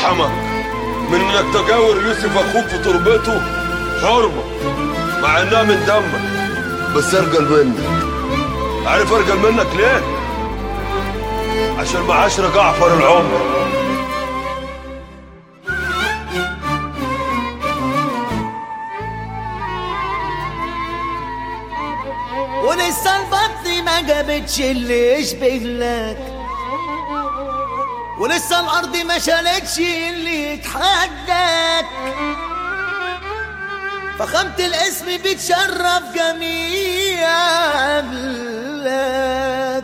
يرحمك من انك تجاور يوسف اخوك في تربته حرمه مع انها من دمك، بس ارجل منك. عارف ارجل منك ليه؟ عشان معاشر جعفر العمر. ولسه البطن ما جابتش اللي يشبه لك، ولسه الارض ما شالتش اللي يتحداك. فخامة الاسم بتشرف جميع قبلك،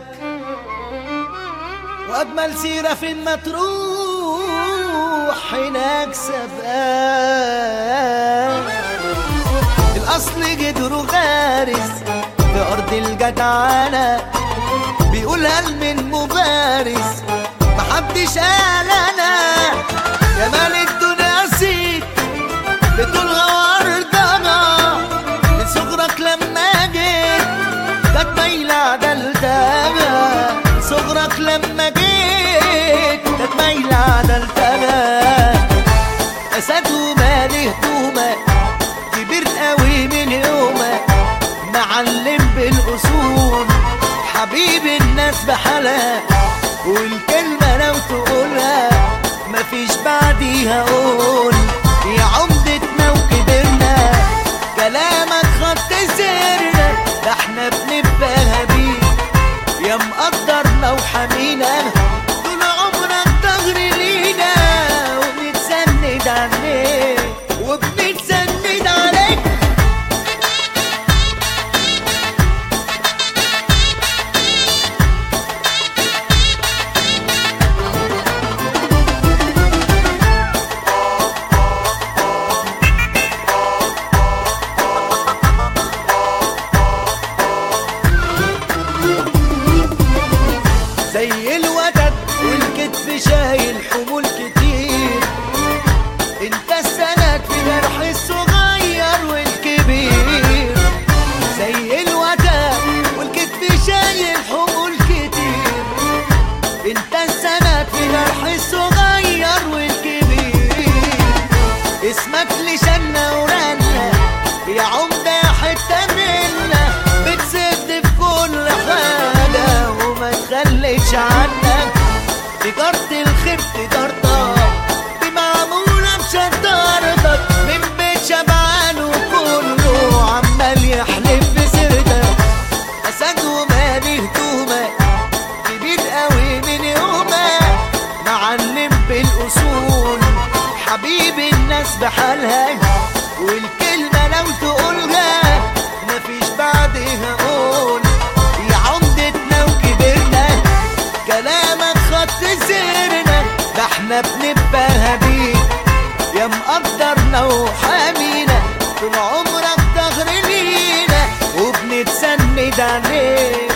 واجمل سيرة فين ما تروح هناك سبقاك. الاصل جدره غارس في ارض الجدعنة، بيقولها من مبارز محدش قال انا. جمال الدنيا سيك بتلغى وردها، من صغرك لما جيت كانت مايلة عدلتها. من صغرك لما جيت كانت مايلة عدلتها. اسد ومالي هدومك كبير قوي من يومك، معلم بالاصول حبيب الناس بحالها. والكلمة لو تقولها مفيش بعديها قول. يا عمدتنا وكبرنا كلامك خط سيرنا، ده احنا بنبقى بيه يا مقدرنا وحمينا. طول عمرك ظهر لينا وبنتسند عليك وبنتسند عليك. زي الودد والكتف شايل حمول كتير، انت السند في جرح الصغير والكبير. زي الودد والكتف شايل حمول كتير، انت السند في جرح الصغير والكبير. اسمك لشنا ورنا يا عمدة حتة منا، بتسد في كل حاجة وما تخليش عنك. تجارة الخير تجارتك دي معمولة بشطارتك، من بيت شبعان وكله عمال يحلف بسيرتك. أسد ومالي هدومك كبير قوي من يومك، معلم بالأصول حبيب الناس بحالها. والكلمة لو تقولها مفيش بعدها قول. يا عمدتنا وكبرنا كلامك خط سيرنا، ده احنا بنبقى بيه يا مقدرنا وحامينا. طول عمرك ظهر لينا وبنتسند عليك